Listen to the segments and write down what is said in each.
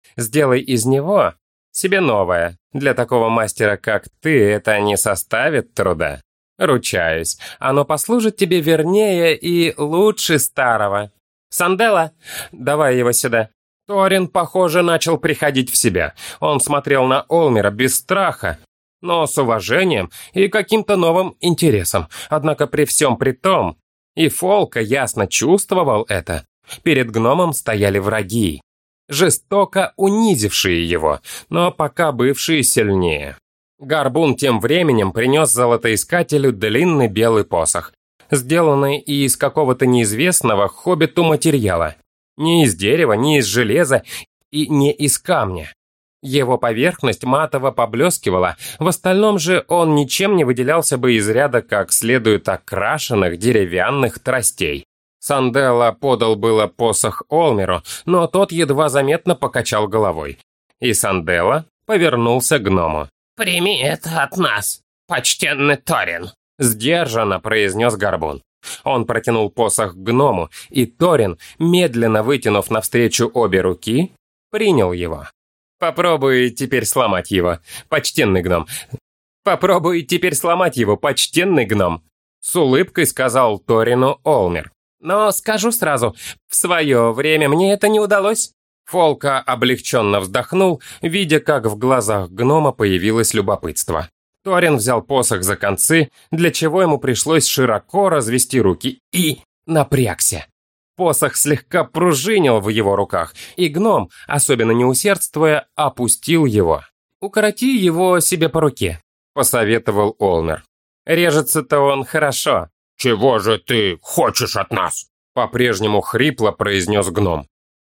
Сделай из него себе новое. Для такого мастера, как ты, это не составит труда. Ручаюсь, оно послужит тебе вернее и лучше старого. Сандела, давай его сюда». Торин, похоже, начал приходить в себя. Он смотрел на Олмера без страха, но с уважением и каким-то новым интересом. Однако при всем при том, и Фолка ясно чувствовал это. Перед гномом стояли враги, жестоко унизившие его, но пока бывшие сильнее. Горбун тем временем принес золотоискателю длинный белый посох, сделанный из какого-то неизвестного хоббиту материала. Не из дерева, не из железа и не из камня. Его поверхность матово поблескивала, в остальном же он ничем не выделялся бы из ряда как следует окрашенных деревянных тростей. Сандела подал было посох Олмеру, но тот едва заметно покачал головой. И Сандела повернулся к гному. «Прими это от нас, почтенный Торин», — сдержанно произнес Горбун. Он протянул посох к гному, и Торин, медленно вытянув навстречу обе руки, принял его. «Попробуй теперь сломать его, почтенный гном. Попробуй теперь сломать его, почтенный гном», — с улыбкой сказал Торину Олмер. «Но скажу сразу, в свое время мне это не удалось». Фолка облегченно вздохнул, видя, как в глазах гнома появилось любопытство. Торин взял посох за концы, для чего ему пришлось широко развести руки, и напрягся. Посох слегка пружинил в его руках, и гном, особенно не усердствуя, опустил его. «Укороти его себе по руке», — посоветовал Олмер. «Режется-то он хорошо». «Чего же ты хочешь от нас?» — по-прежнему хрипло произнес гном.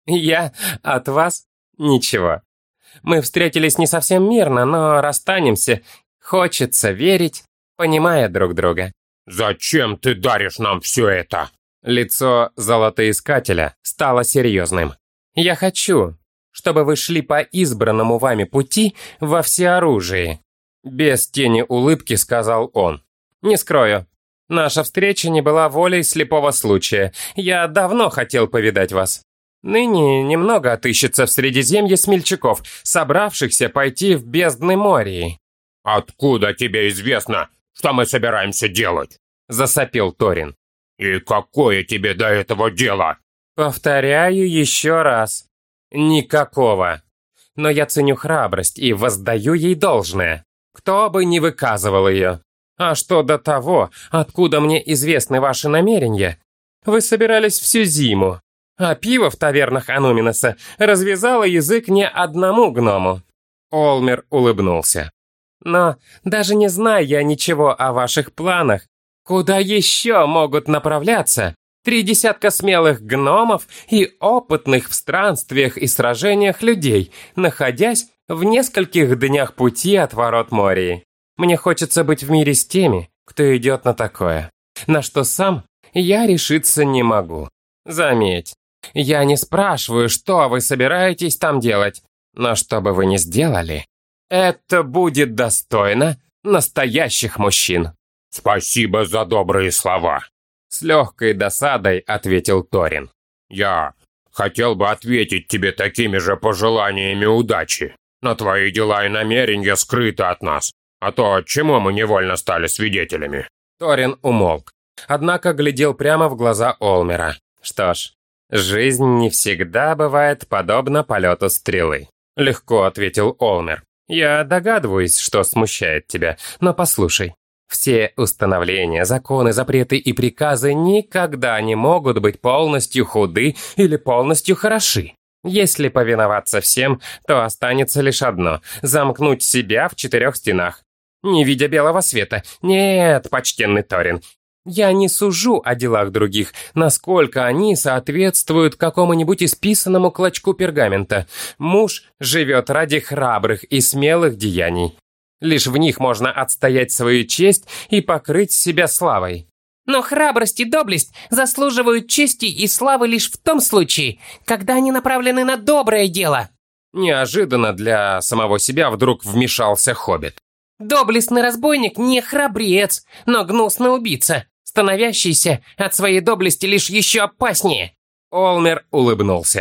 «Я от вас? Ничего. Мы встретились не совсем мирно, но расстанемся. Хочется верить, понимая друг друга». «Зачем ты даришь нам все это?» Лицо золотоискателя стало серьезным. «Я хочу, чтобы вы шли по избранному вами пути во всеоружии», без тени улыбки сказал он. «Не скрою, наша встреча не была волей слепого случая. Я давно хотел повидать вас. Ныне немного отыщется в Средиземье смельчаков, собравшихся пойти в бездны Мории». «Откуда тебе известно, что мы собираемся делать?» засопел Торин. «И какое тебе до этого дело?» «Повторяю еще раз. Никакого. Но я ценю храбрость и воздаю ей должное. Кто бы ни выказывал ее. А что до того, откуда мне известны ваши намерения? Вы собирались всю зиму, а пиво в тавернах Ануминоса развязало язык не одному гному». Олмер улыбнулся. «Но даже не зная я ничего о ваших планах, куда еще могут направляться 30 смелых гномов и опытных в странствиях и сражениях людей, находясь в нескольких днях пути от ворот Мории? Мне хочется быть в мире с теми, кто идет на такое, на что сам я решиться не могу. Заметь, я не спрашиваю, что вы собираетесь там делать, но что бы вы ни сделали, это будет достойно настоящих мужчин». «Спасибо за добрые слова», — с легкой досадой ответил Торин. «Я хотел бы ответить тебе такими же пожеланиями удачи, но твои дела и намерения скрыты от нас, а то, чему мы невольно стали свидетелями». Торин умолк, однако глядел прямо в глаза Олмера. «Что ж, жизнь не всегда бывает подобна полету стрелы», — легко ответил Олмер. «Я догадываюсь, что смущает тебя, но послушай. Все установления, законы, запреты и приказы никогда не могут быть полностью худы или полностью хороши. Если повиноваться всем, то останется лишь одно – замкнуть себя в 4 стенах, не видя белого света. Нет, почтенный Торин, я не сужу о делах других, насколько они соответствуют какому-нибудь исписанному клочку пергамента. Муж живет ради храбрых и смелых деяний. Лишь в них можно отстоять свою честь и покрыть себя славой». «Но храбрость и доблесть заслуживают чести и славы лишь в том случае, когда они направлены на доброе дело». Неожиданно для самого себя вдруг вмешался хоббит. «Доблестный разбойник не храбрец, но гнусный убийца, становящийся от своей доблести лишь еще опаснее». Олмер улыбнулся.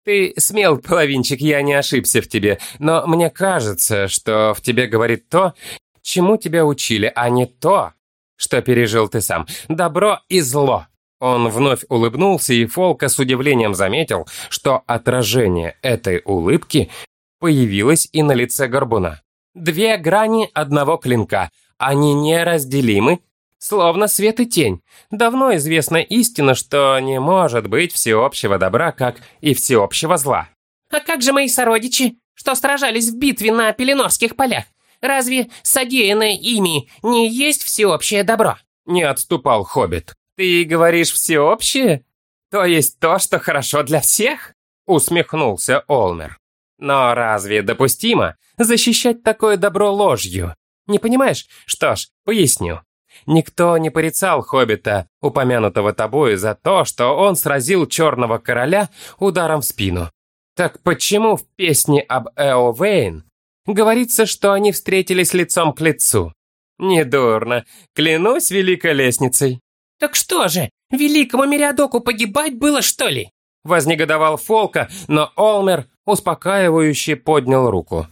Ты смел, половинчик, я не ошибся в тебе, но мне кажется, что в тебе говорит то, чему тебя учили, а не то, что пережил ты сам. Добро и зло». Он вновь улыбнулся, и Фолка с удивлением заметил, что отражение этой улыбки появилось и на лице горбуна. Две грани одного клинка, они неразделимы, словно свет и тень. Давно известна истина, что не может быть всеобщего добра, как и всеобщего зла. А как же мои сородичи, что сражались в битве на Пеленорских полях? Разве содеянное ими не есть всеобщее добро? Не отступал хоббит. Ты говоришь всеобщее? То есть то, что хорошо для всех? Усмехнулся Олмер. Но разве допустимо защищать такое добро ложью? Не понимаешь? Что ж, поясню. Никто не порицал хоббита, упомянутого тобой, за то, что он сразил Черного Короля ударом в спину. Так почему в песне об Эовейн говорится, что они встретились лицом к лицу? Недурно, клянусь великой лестницей. Так что же, великому Мериадоку погибать было, что ли? Вознегодовал Фолка, но Олмер успокаивающе поднял руку.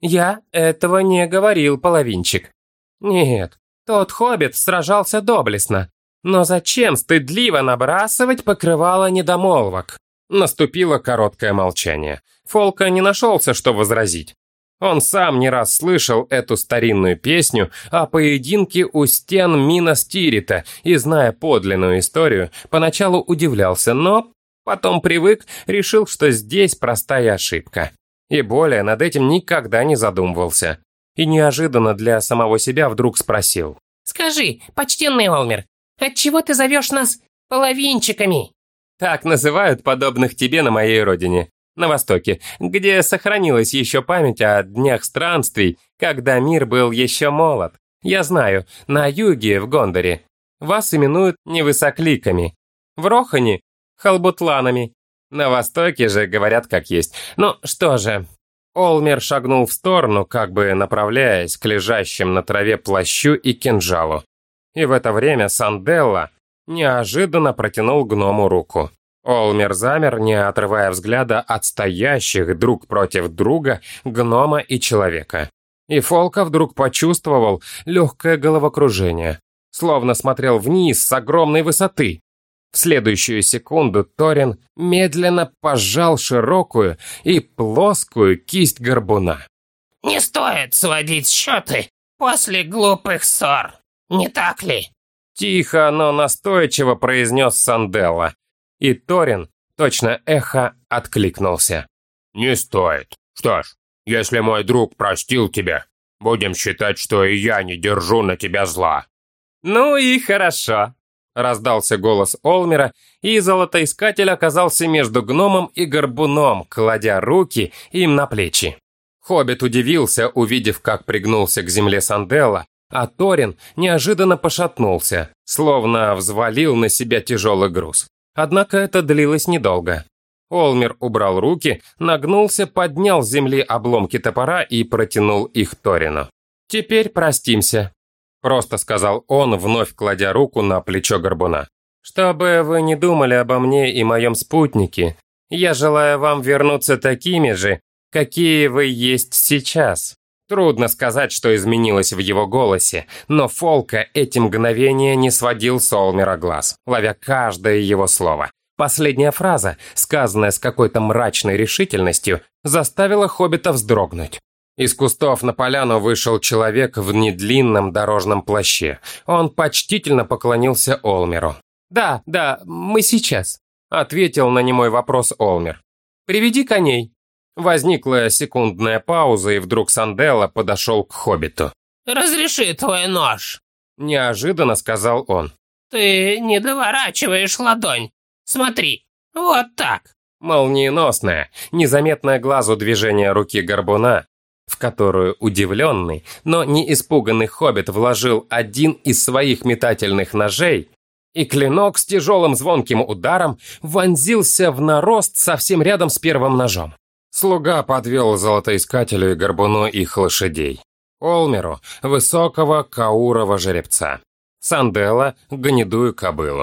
Я этого не говорил, половинчик. Нет, тот хоббит сражался доблестно. Но зачем стыдливо набрасывать покрывало недомолвок? Наступило короткое молчание. Фолка не нашелся, что возразить. Он сам не раз слышал эту старинную песню о поединке у стен Минас Тирита и, зная подлинную историю, поначалу удивлялся, но потом привык, решил, что здесь простая ошибка. И более над этим никогда не задумывался. И неожиданно для самого себя вдруг спросил. Скажи, почтенный Олмер, отчего ты зовешь нас половинчиками? Так называют подобных тебе на моей родине. На Востоке, где сохранилась еще память о днях странствий, когда мир был еще молод. Я знаю, на юге, в Гондоре, вас именуют невысокликами, в Рохане – халбутланами. На Востоке же говорят как есть. Ну что же, Олмер шагнул в сторону, как бы направляясь к лежащим на траве плащу и кинжалу. И в это время Санделла неожиданно протянул гному руку. Олмер замер, не отрывая взгляда от стоящих друг против друга гнома и человека. И Фолка вдруг почувствовал легкое головокружение, словно смотрел вниз с огромной высоты. В следующую секунду Торин медленно пожал широкую и плоскую кисть горбуна. Не стоит сводить счеты после глупых ссор, не так ли? Тихо, но настойчиво произнес Санделла. И Торин, точно эхо, откликнулся. «Не стоит. Что ж, если мой друг простил тебя, будем считать, что и я не держу на тебя зла». «Ну и хорошо», — раздался голос Олмера, и золотоискатель оказался между гномом и горбуном, кладя руки им на плечи. Хоббит удивился, увидев, как пригнулся к земле Санделла, а Торин неожиданно пошатнулся, словно взвалил на себя тяжелый груз. Однако это длилось недолго. Олмер убрал руки, нагнулся, поднял с земли обломки топора и протянул их Торину. «Теперь простимся», — просто сказал он, вновь кладя руку на плечо горбуна. «Чтобы вы не думали обо мне и моем спутнике, я желаю вам вернуться такими же, какие вы есть сейчас». Трудно сказать, что изменилось в его голосе, но Фолка эти мгновения не сводил с Олмера глаз, ловя каждое его слово. Последняя фраза, сказанная с какой-то мрачной решительностью, заставила хоббита вздрогнуть. Из кустов на поляну вышел человек в недлинном дорожном плаще. Он почтительно поклонился Олмеру. «Да, мы сейчас», — ответил на немой вопрос Олмер. «Приведи коней». Возникла секундная пауза, и вдруг Санделла подошел к хоббиту. «Разреши твой нож», — неожиданно сказал он. «Ты не доворачиваешь ладонь. Смотри, вот так». Молниеносное, незаметное глазу движение руки горбуна, в которую удивленный, но не испуганный хоббит вложил один из своих метательных ножей, и клинок с тяжелым звонким ударом вонзился в нарост совсем рядом с первым ножом. Слуга подвел золотоискателю и горбуну их лошадей. Олмеру — высокого каурова жеребца. Санделла — гнедую кобылу.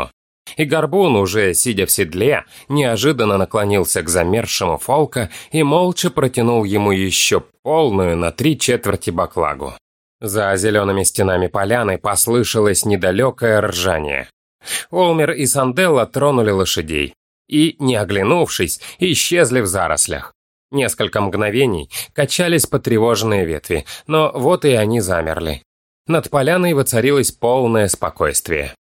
И Горбун, уже сидя в седле, неожиданно наклонился к замерзшему Фолка и молча протянул ему еще полную на 3/4 баклагу. За зелеными стенами поляны послышалось недалекое ржание. Олмер и Санделла тронули лошадей и, не оглянувшись, исчезли в зарослях. Несколько мгновений качались потревоженные ветви, но вот и они замерли. Над поляной воцарилось полное спокойствие.